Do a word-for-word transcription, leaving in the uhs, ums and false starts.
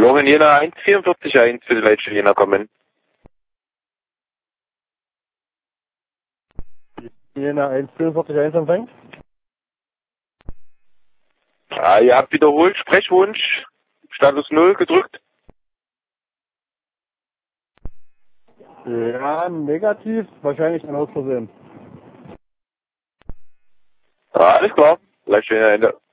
Jochen Jena eins vierundvierzig eins für die Leitstelle Jena kommen. Jena eins vierundvierzig eins empfängt. Ah, ihr habt wiederholt Sprechwunsch, Status null gedrückt. Ja, negativ, wahrscheinlich ein Aus Versehen. Ah, alles klar. Leitstelle Jena Ende.